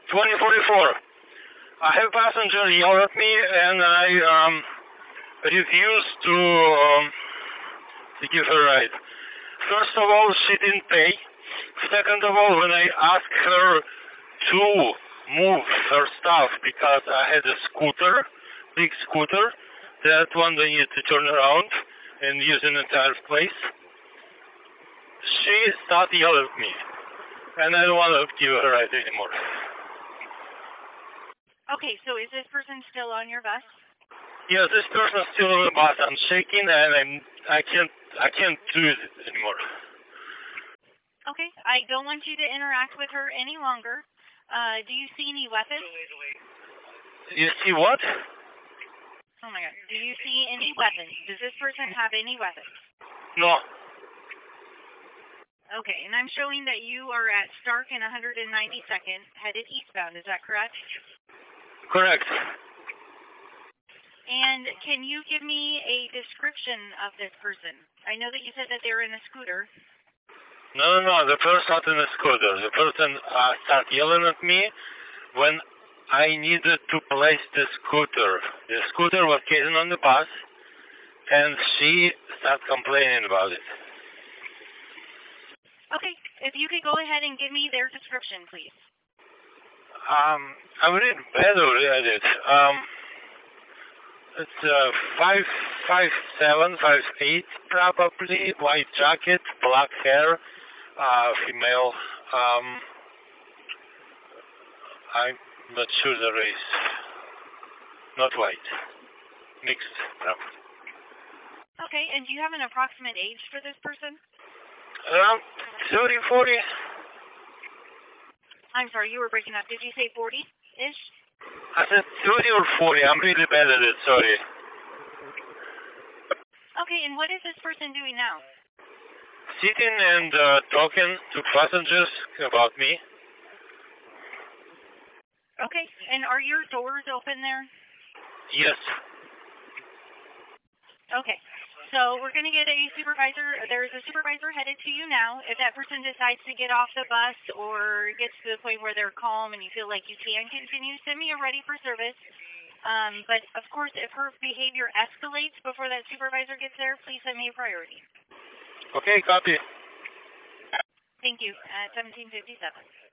2044. I have passenger yell at me, and I refuse to give her a ride. First of all, she didn't pay. Second of all, when I asked her to move her stuff because I had a scooter, big scooter, that one they need to turn around and use an entire place, she started yelling at me, and I don't want to give her a ride anymore. Okay, so is this person still on your bus? Yes, this person is still on the bus. I'm shaking, and I can't do it anymore. Okay, I don't want you to interact with her any longer. Do you see any weapons? You see what? Oh my God. Do you see any weapons? Does this person have any weapons? No. Okay, and I'm showing that you are at Stark and 192nd, headed eastbound. Is that correct? Correct. And can you give me a description of this person? I know that you said that they're in a scooter. No. The person not in a scooter. The person started yelling at me when I needed to place the scooter. The scooter was getting on the bus, and she started complaining about it. Okay, if you could go ahead and give me their description, please. I'm really bad at it. It's 5'7", 5'8", probably, white jacket, black hair, female. I'm not sure the race. Not white. Mixed, probably. Okay, and do you have an approximate age for this person? Around 30, 40. I'm sorry, you were breaking up. Did you say 40-ish? I said 30 or 40. I'm really bad at it, sorry. Okay, and what is this person doing now? Sitting and talking to passengers about me. Okay, and are your doors open there? Yes. Okay, so we're going to get a supervisor. There's a supervisor headed to you now. If that person decides to get off the bus or gets to the point where they're calm and you feel like you can continue, send me a ready for service. But, of course, if her behavior escalates before that supervisor gets there, please send me a priority. Okay, copy. Thank you. At 1757.